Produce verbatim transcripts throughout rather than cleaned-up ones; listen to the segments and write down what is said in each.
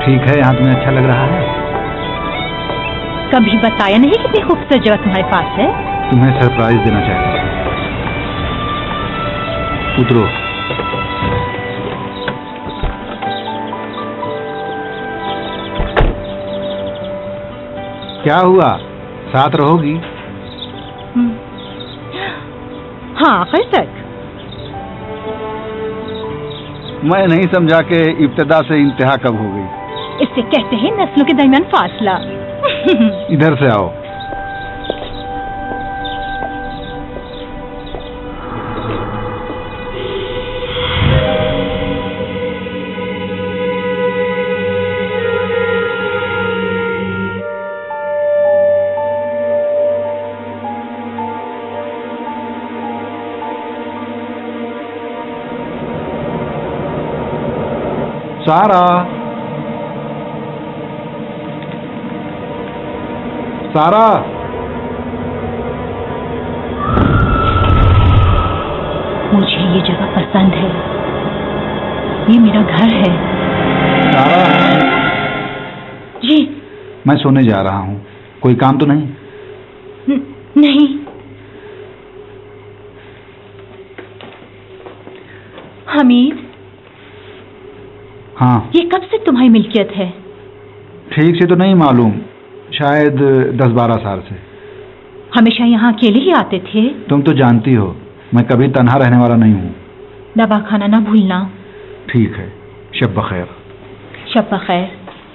ठीक है, यहाँ तुम्हें अच्छा लग रहा है? कभी बताया नहीं कितनी खूबसूरत जगह तुम्हारे पास है। तुम्हें सरप्राइज देना चाहता हूँ। उतरो। क्या हुआ, साथ रहोगी? हाँ, आखिर तक। मैं नहीं समझा कि इब्तिदा से इंतहा कब हो गई। इससे कहते हैं नस्लों के दरमियान फासला। इधर से आओ। सारा, सारा, मुझे ये जगह पसंद है, ये मेरा घर है। सारा जी। मैं सोने जा रहा हूँ, कोई काम तो नहीं? न, नहीं। हमीद, हाँ। ये कब से तुम्हारी मिल्कियत है? ठीक से तो नहीं मालूम, शायद दस बारह साल से। हमेशा यहाँ अकेले ही आते थे? तुम तो जानती हो मैं कभी तन्हा रहने वाला नहीं हूँ। दवा खाना ना भूलना। ठीक है, शब बखैर। शब बखैर।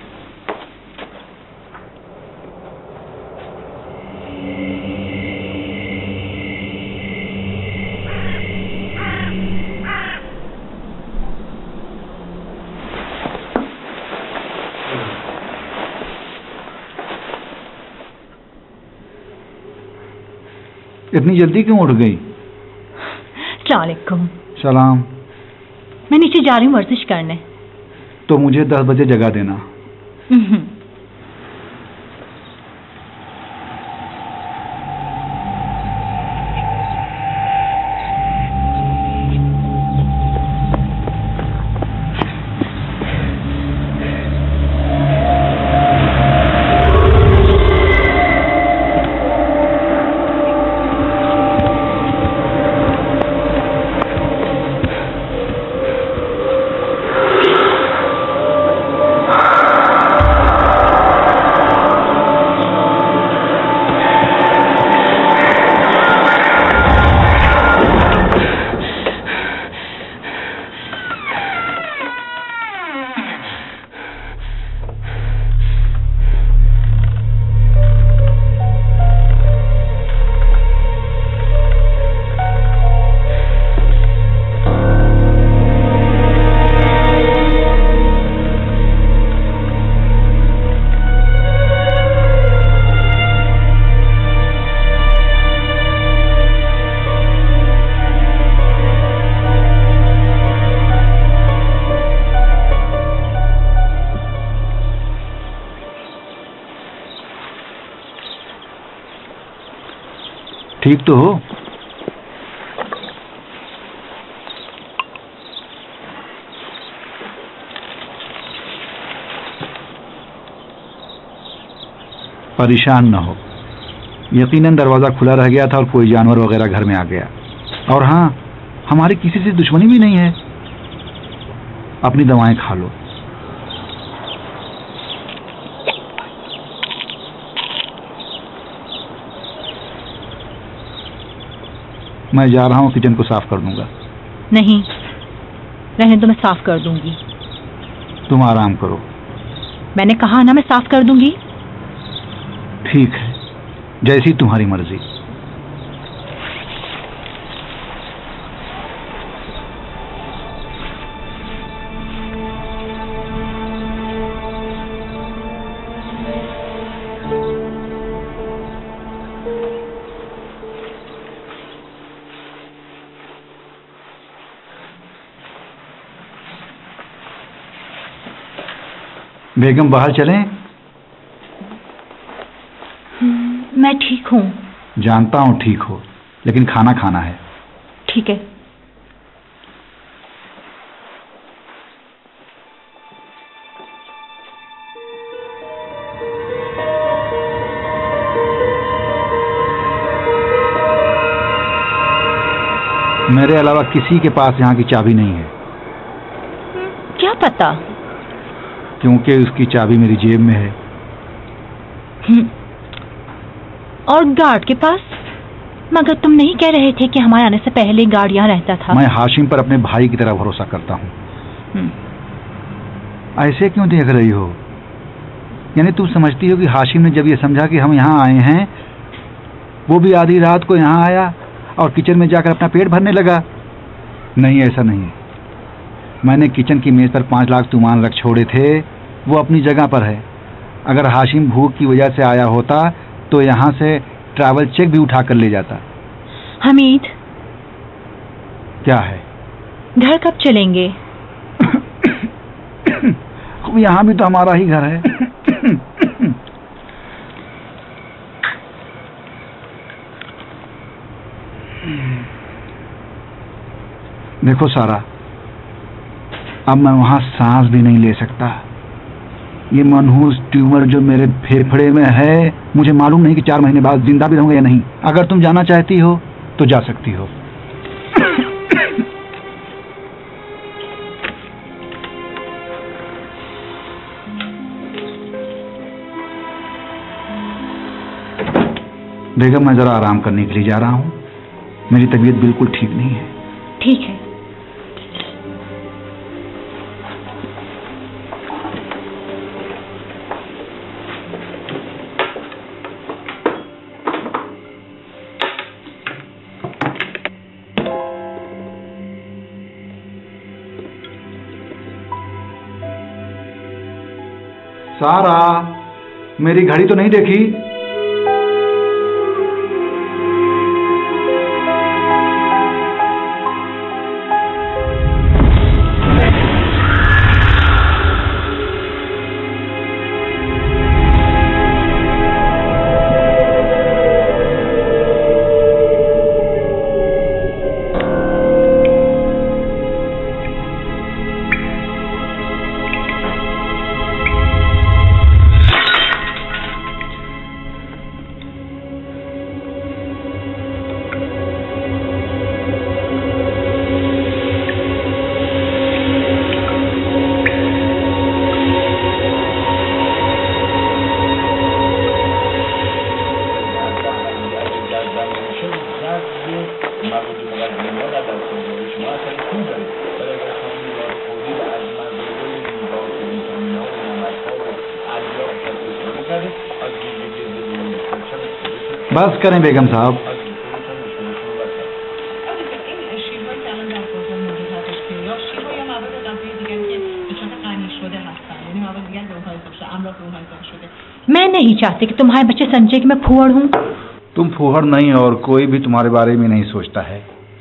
इतनी जल्दी क्यों उठ गई? अस्सलामुअलैकुम। सलाम। मैं नीचे जा रही हूँ वर्जिश करने। तो मुझे दस बजे जगा देना। ठीक तो हो? परेशान न हो, यकीनन दरवाजा खुला रह गया था और कोई जानवर वगैरह घर में आ गया। और हाँ, हमारी किसी से दुश्मनी भी नहीं है। अपनी दवाएं खा लो। मैं जा रहा हूँ, किचन को साफ कर दूंगा। नहीं, रहने तो मैं साफ कर दूंगी। तुम आराम करो। मैंने कहा ना, मैं साफ कर दूंगी। ठीक है, जैसी तुम्हारी मर्जी। बेगम बाहर चलें? मैं ठीक हूँ। जानता हूँ ठीक हो, लेकिन खाना खाना है। ठीक है। मेरे अलावा किसी के पास यहाँ की चाबी नहीं है। क्या पता? क्योंकि उसकी चाबी मेरी जेब में है। और गार्ड के पास? मगर तुम नहीं कह रहे थे कि हमारे आने से पहले गार्ड यहाँ रहता था? मैं हाशिम पर अपने भाई की तरह भरोसा करता हूँ। ऐसे क्यों देख रही हो? यानी तुम समझती हो कि हाशिम ने जब ये समझा कि हम यहाँ आए हैं, वो भी आधी रात को यहाँ आया और किचन में जाकर अपना पेट भरने लगा? नहीं, ऐसा नहीं। मैंने किचन की मेज पर पांच लाख तुमान रख छोड़े थे, वो अपनी जगह पर है। अगर हाशिम भूख की वजह से आया होता तो यहाँ से ट्रैवल चेक भी उठा कर ले जाता। हमीद, क्या है? घर कब चलेंगे? यहाँ भी तो हमारा ही घर है। देखो सारा, अब मैं वहां सांस भी नहीं ले सकता। ये मनहूस ट्यूमर जो मेरे फेफड़े में है, मुझे मालूम नहीं कि चार महीने बाद जिंदा भी रहूंगा या नहीं। अगर तुम जाना चाहती हो तो जा सकती हो। बेगम, मैं जरा आराम करने के लिए जा रहा हूं। मेरी तबीयत बिल्कुल ठीक नहीं है। ठीक है। सारा, मेरी घड़ी तो नहीं देखी? बस करें बेगम साहब। मैं नहीं चाहती कि तुम्हारे बच्चे समझे कि मैं फूहड़ हूँ। तुम फूहड़ नहीं, और कोई भी तुम्हारे बारे में नहीं सोचता है।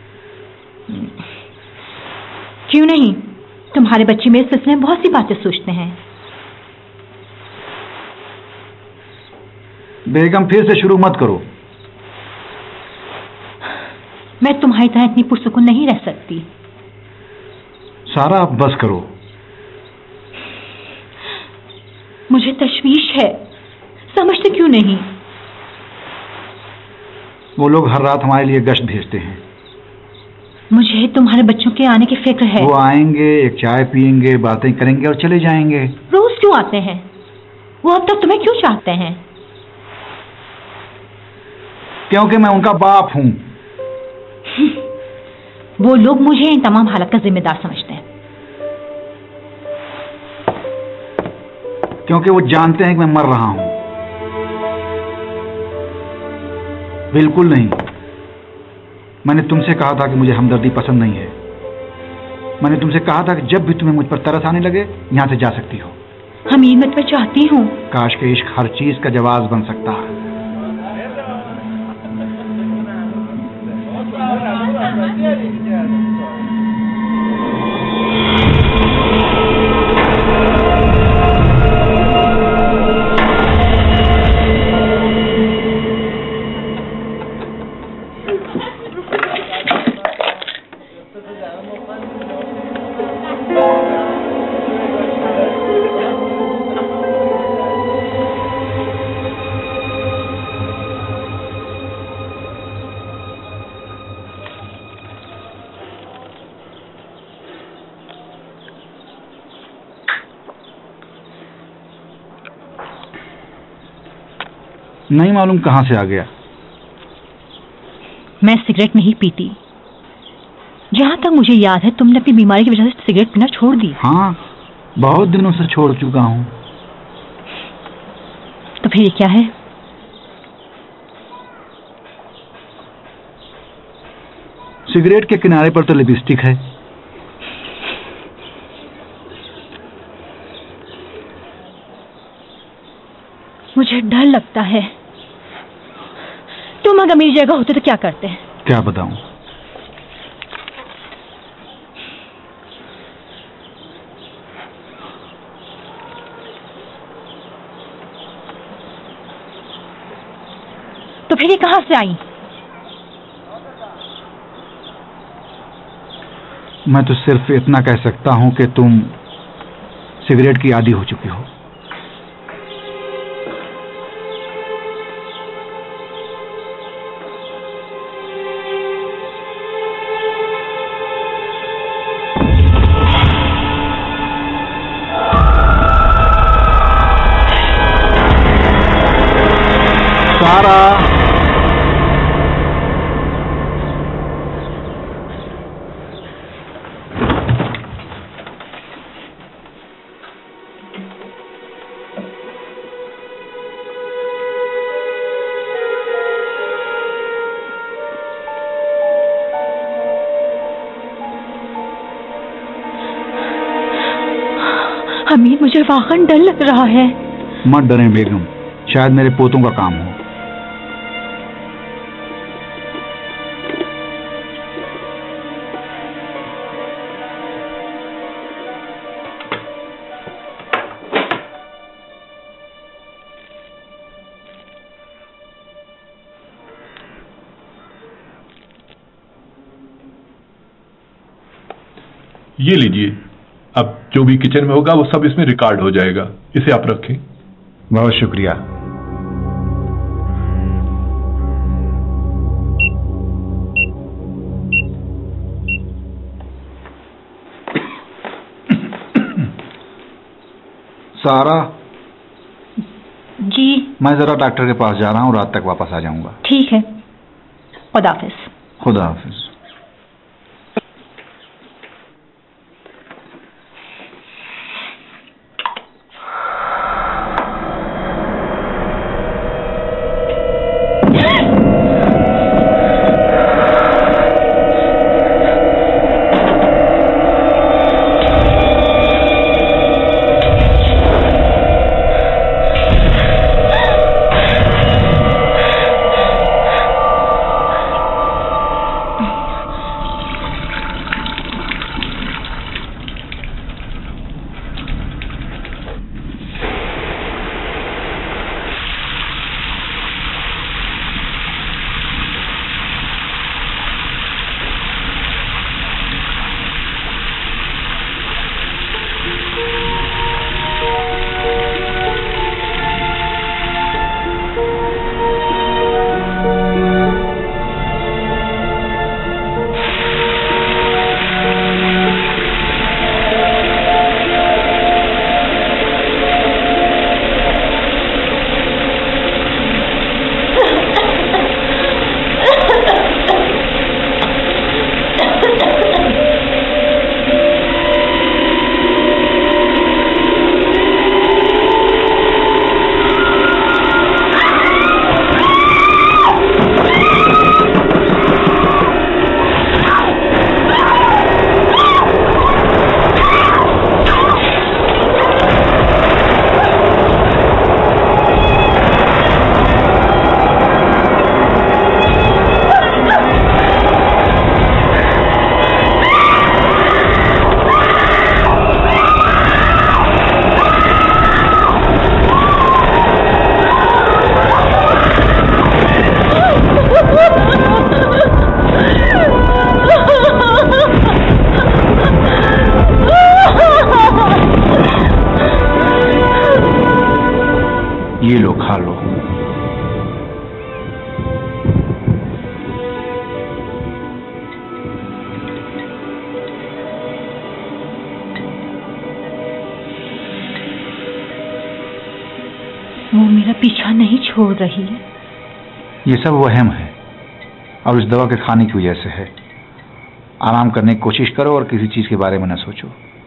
क्यों नहीं? तुम्हारे बच्चे मेरे सिलसिले में बहुत सी बातें सोचते हैं। बेगम, फिर से शुरू मत करो। मैं तुम्हारी तरह इतनी पुरसुकून नहीं रह सकती। सारा, अब बस करो। मुझे तशवीश है, समझते क्यों नहीं? वो लोग हर रात हमारे लिए गश्त भेजते हैं। मुझे तुम्हारे बच्चों के आने की फिक्र है। वो आएंगे, एक चाय पियेंगे, बातें करेंगे और चले जाएंगे। रोज क्यों आते हैं? वो अब तक तुम्हें क्यों चाहते हैं? क्योंकि मैं उनका बाप हूं। वो लोग मुझे इन तमाम हालत का जिम्मेदार समझते हैं। क्योंकि वो जानते हैं कि मैं मर रहा हूं। बिल्कुल नहीं। मैंने तुमसे कहा था कि मुझे हमदर्दी पसंद नहीं है। मैंने तुमसे कहा था कि जब भी तुम्हें मुझ पर तरस आने लगे, यहां से जा सकती हो। हमीद, मैं तुम्हें चाहती हूं। काश के इश्क हर चीज का जवाब बन सकता है। नहीं मालूम कहां से आ गया। मैं सिगरेट नहीं पीती। जहां तक मुझे याद है तुमने अपनी बीमारी की वजह से सिगरेट पीना छोड़ दी। हाँ, बहुत दिनों से छोड़ चुका हूं। तो फिर ये क्या है? सिगरेट के किनारे पर तो लिपस्टिक है। मुझे डर लगता है। तुम अगर मेरी जगह होते तो क्या करते? क्या बताऊं? तो फिर ये कहां से आई? मैं तो सिर्फ इतना कह सकता हूं कि तुम सिगरेट की आदी हो चुकी हो। सारा, हमीद, मुझे वाकई डर लग रहा है। मत डरें बेगम, शायद मेरे पोतों का काम हो। ये लीजिए, अब जो भी किचन में होगा वो सब इसमें रिकॉर्ड हो जाएगा। इसे आप रखें। बहुत शुक्रिया। सारा जी? मैं जरा डॉक्टर के पास जा रहा हूँ, रात तक वापस आ जाऊंगा। ठीक है, खुदा हाफिज। खुदा हाफिज। वो मेरा पीछा नहीं छोड़ रही। ये सब वहम है और इस दवा के खाने की वजह से है। आराम करने की कोशिश करो और किसी चीज के बारे में न सोचो।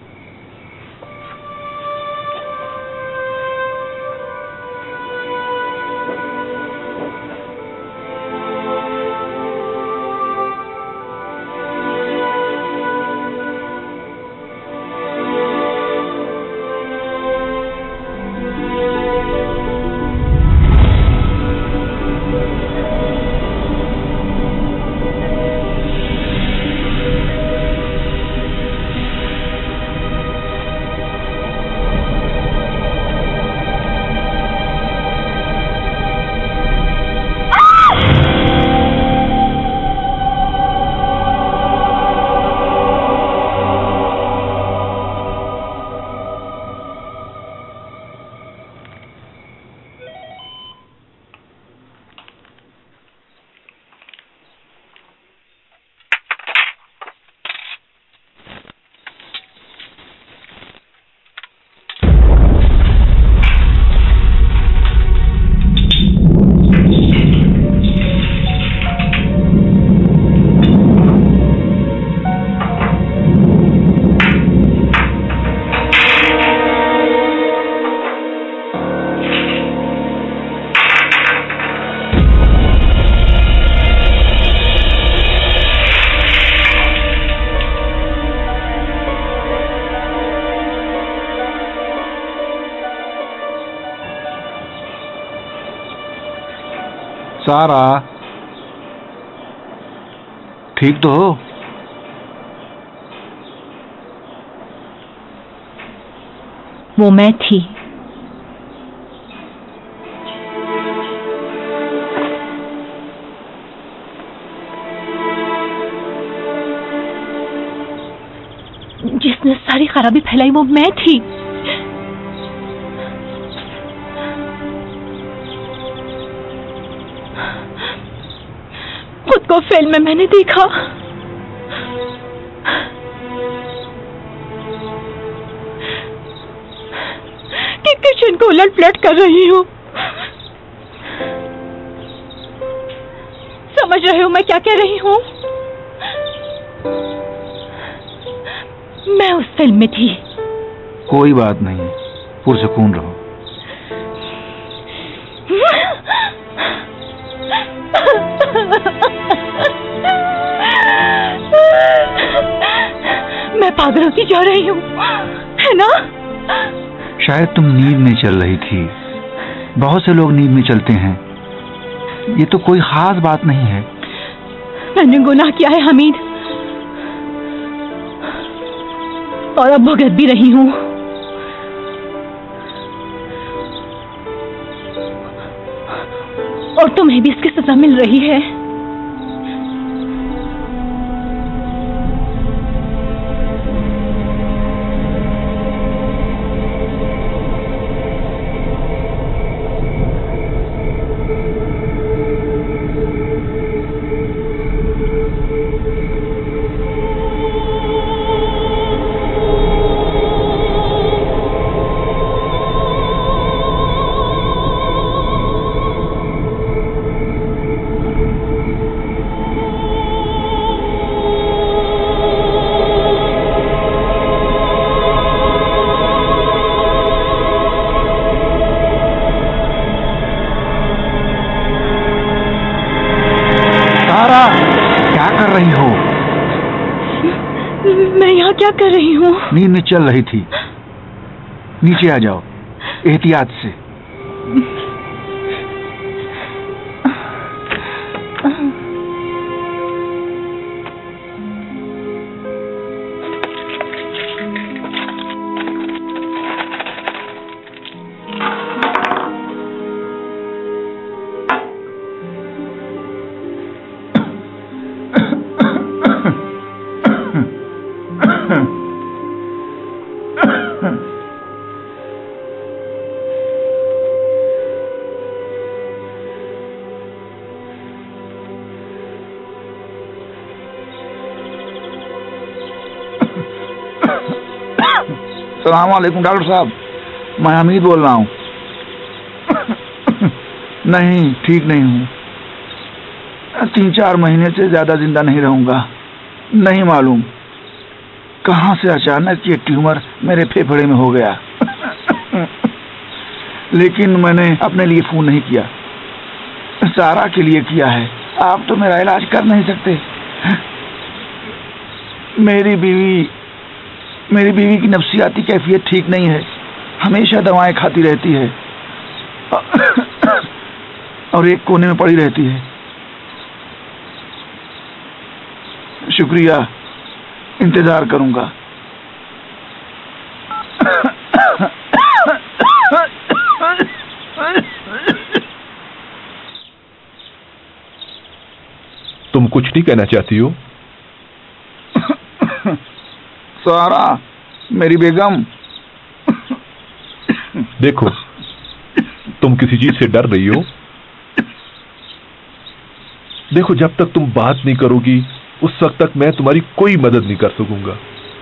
सारा, ठीक तो हो? वो मैं थी। जिसने सारी खराबी फैलाई वो मैं थी। खुद को फिल्म में मैंने देखा कि किचन को उलट पलट कर रही हूँ। समझ रहे हो मैं क्या कह रही हूँ? मैं उस फिल्म में थी। कोई बात नहीं, पुरसुकून रहो। मैं पागल होती जा रही हूँ, है ना? शायद तुम नींद में चल रही थी। बहुत से लोग नींद में चलते हैं। ये तो कोई खास बात नहीं है। मैंने गुनाह किया है हमीद, और अब भुगत भी रही हूँ। और तुम्हें भी इसकी सजा मिल रही है। क्या कर रही हो? मैं यहाँ क्या कर रही हूँ? नींद में चल रही थी। नीचे आ जाओ, एहतियात से। सलाम वालेकुम डॉक्टर साहब, मैं हमीद बोल रहा हूँ। नहीं, ठीक नहीं हूँ। तीन चार महीने से ज्यादा जिंदा नहीं रहूंगा। नहीं मालूम कहां से अचानक ये ट्यूमर मेरे फेफड़े में हो गया। लेकिन मैंने अपने लिए फोन नहीं किया, सारा के लिए किया है। आप तो मेरा इलाज कर नहीं सकते। मेरी बीवी मेरी बीवी की नफ्सियाती कैफियत ठीक नहीं है, हमेशा दवाएं खाती रहती है और एक कोने में पड़ी रहती है। शुक्रिया, इंतजार करूंगा। तुम कुछ नहीं कहना चाहती हो? सारा, मेरी बेगम। देखो, तुम किसी चीज से डर रही हो। देखो, जब तक तुम बात नहीं करोगी उस वक्त तक मैं तुम्हारी कोई मदद नहीं कर सकूंगा।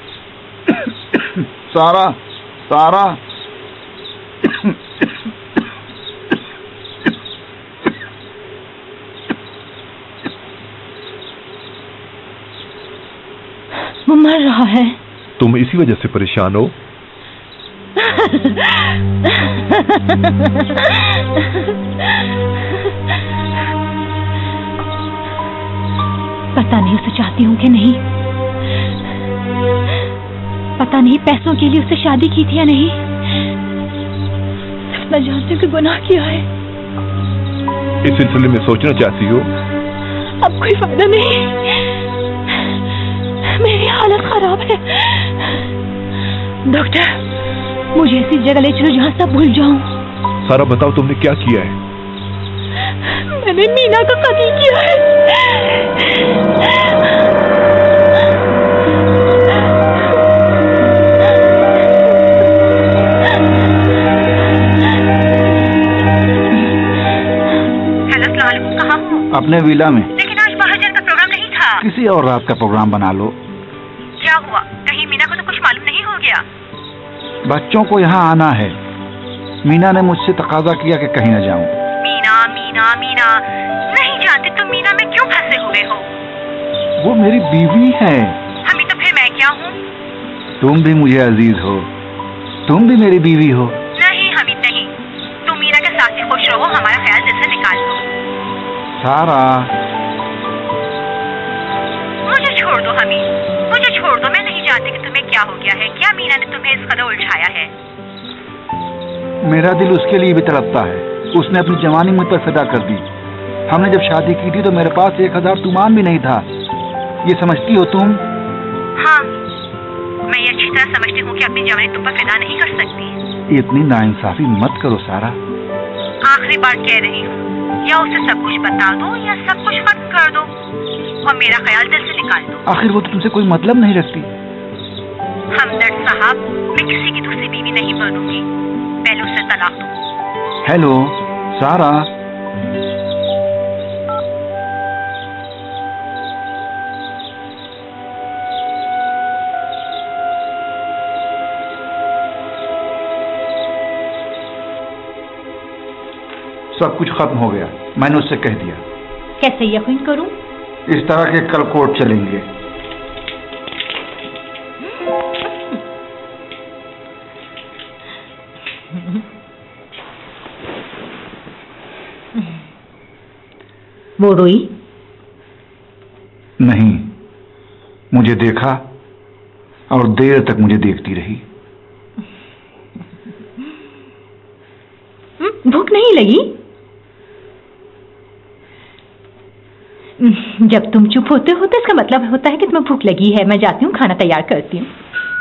सारा, सारा। वो मर रहा है। तुम इसी वजह से परेशान हो? पता नहीं उसे चाहती हूँ कि नहीं, पता नहीं पैसों के लिए उससे शादी की थी या नहीं। सिर्फ मैं जानती हूँ कि गुनाह किया है। इस सिलसिले में सोचना चाहती हो? अब कोई फायदा नहीं, मेरी हालत खराब है। डॉक्टर, मुझे ऐसी जगह ले चलो जहाँ सब भूल जाऊं। सारा, बताओ तुमने क्या किया है? मैंने मीना का कत्ल किया है। हेलो सलाम, कहाँ हो? अपने विला में। लेकिन आज बाहर जाने का प्रोग्राम नहीं था। किसी और रात का प्रोग्राम बना लो। क्या हुआ? कहीं मीना को तो कुछ मालूम नहीं हो गया? बच्चों को यहाँ आना है। मीना ने मुझसे तकाजा किया कि कहीं न जाऊं। मीना मीना मीना, नहीं जानते तुम मीना में क्यों फंसे हुए हो? वो मेरी बीवी है। हमें तो फिर मैं क्या हूँ? तुम भी मुझे अजीज हो, तुम भी मेरी बीवी हो। नहीं हमीद नहीं, तुम मीना के साथ ही खुश रहो, हमारा ख्याल दिल से निकाल दो। सारा, मुझे छोड़ दो हमीद, मुझे छोड़ दो। मैं नहीं जानती कि तुम्हें क्या हो गया है। क्या मीना ने तुम्हें इस कदर उलझाया है? मेरा दिल उसके लिए भी तड़पता है। उसने अपनी जवानी मुझ पर फिदा कर दी। हमने जब शादी की थी तो मेरे पास एक हजार तुमान भी नहीं था। ये समझती हो तुम? हाँ, मैं ये अच्छी तरह समझती हूँ कि अपनी जवानी तुम पर फिदा नहीं कर सकती। इतनी नाइंसाफी मत करो सारा। आखिरी बार कह रही हूँ, या उसे सब कुछ बता दो या सब कुछ खत्म कर दो और मेरा ख्याल दिल से निकाल दो। आखिर वो तो तुमसे कोई मतलब नहीं रखती। हमदर्द साहब, मैं किसी की दूसरी बीवी नहीं बनूंगी, पहले उसे तलाक दो। हेलो सारा, सब कुछ खत्म हो गया। मैंने उससे कह दिया। कैसे यकीन करूं? इस तरह के कल कोर्ट चलेंगे। वो रोई? नहीं, मुझे देखा और देर तक मुझे देखती रही। भूख नहीं लगी? जब तुम चुप होते हो तो इसका मतलब होता है कि तुम्हें भूख लगी है। मैं जाती हूँ, खाना तैयार करती हूँ।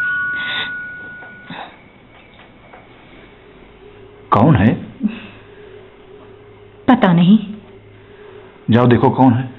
कौन है? पता नहीं। जाओ देखो कौन है।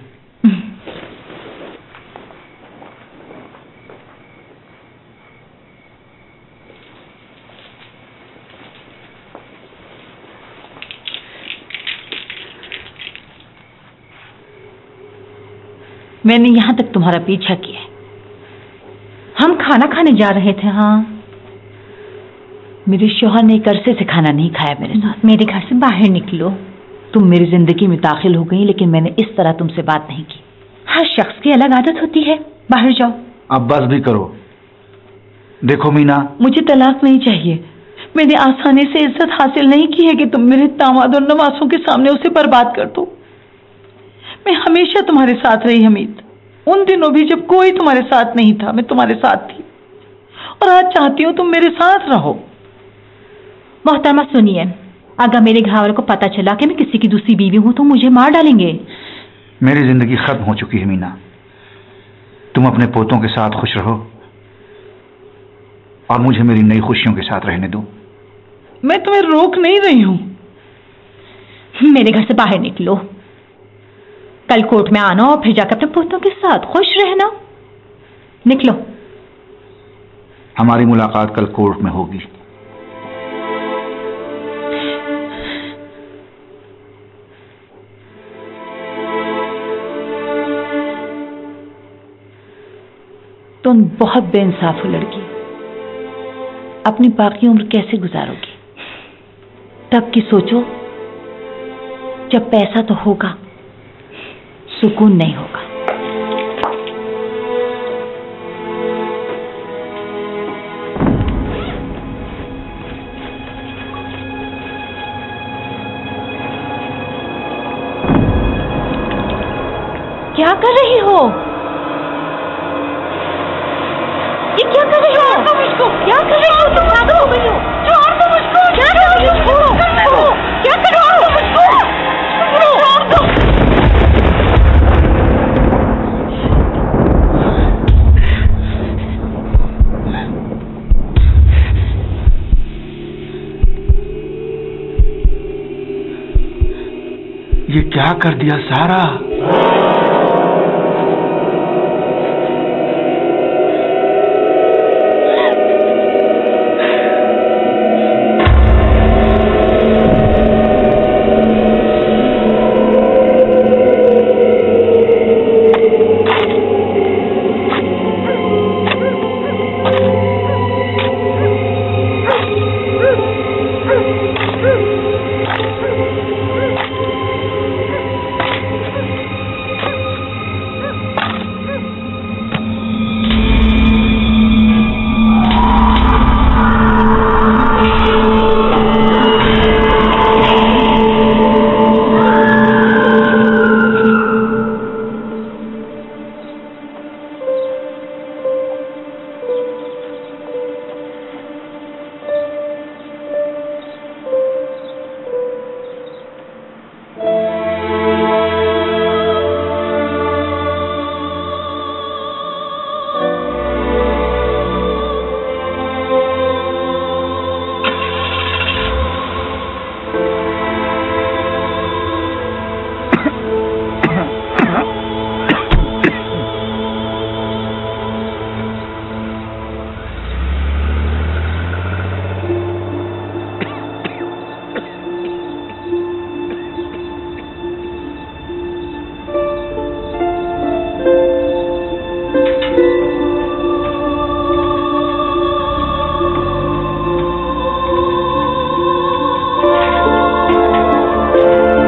मैंने यहां तक तुम्हारा पीछा किया। हम खाना खाने जा रहे थे। हाँ, मेरे शौहर ने एक अरसे से खाना नहीं खाया मेरे साथ। मेरे घर से बाहर निकलो। तुम मेरी जिंदगी में दाखिल हो गई, लेकिन मैंने इस तरह तुमसे बात नहीं की। हर शख्स की अलग आदत होती है। बाहर जाओ। अब बस भी करो। देखो मीना, मुझे तलाक नहीं चाहिए। मैंने आसानी से इज्जत हासिल नहीं की है कि तुम मेरे दामाद और नवासों के सामने उसे बर्बाद कर दो। मैं हमेशा तुम्हारे साथ रही हमीद। उन दिनों भी जब कोई तुम्हारे साथ नहीं था, मैं तुम्हारे साथ थी, और आज चाहती हूँ तुम मेरे साथ रहो। मोहतरमा सुनिए, अगर मेरे घर वालों को पता चला कि मैं किसी की दूसरी बीवी हूं तो मुझे मार डालेंगे। मेरी जिंदगी खत्म हो चुकी है मीना। तुम अपने पोतों के साथ खुश रहो और मुझे मेरी नई खुशियों के साथ रहने दो। मैं तुम्हें रोक नहीं रही हूं। मेरे घर से बाहर निकलो। कल कोर्ट में आना और फिर जाकर अपने पोतों के साथ खुश रहना। निकलो। हमारी मुलाकात कल कोर्ट में होगी। तुम बहुत बेइंसाफ हो लड़की। अपनी बाकी उम्र कैसे गुजारोगी? तब की सोचो जब पैसा तो होगा, सुकून नहीं होगा। क्या कर रही हो? ये क्या कर रही हो? तुम इसको क्या कर रही हो? तुम पागल हो गई हो? छोड़ दो मुझको। क्या कर रही हो? क्या कर रही हो? मुझको छोड़ दो। ये क्या कर दिया सारा?